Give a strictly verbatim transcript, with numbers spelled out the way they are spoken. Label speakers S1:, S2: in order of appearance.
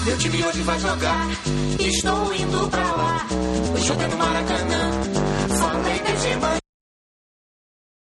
S1: Meu time hoje vai jogar, estou indo pra lá. O jogo é no Maracanã,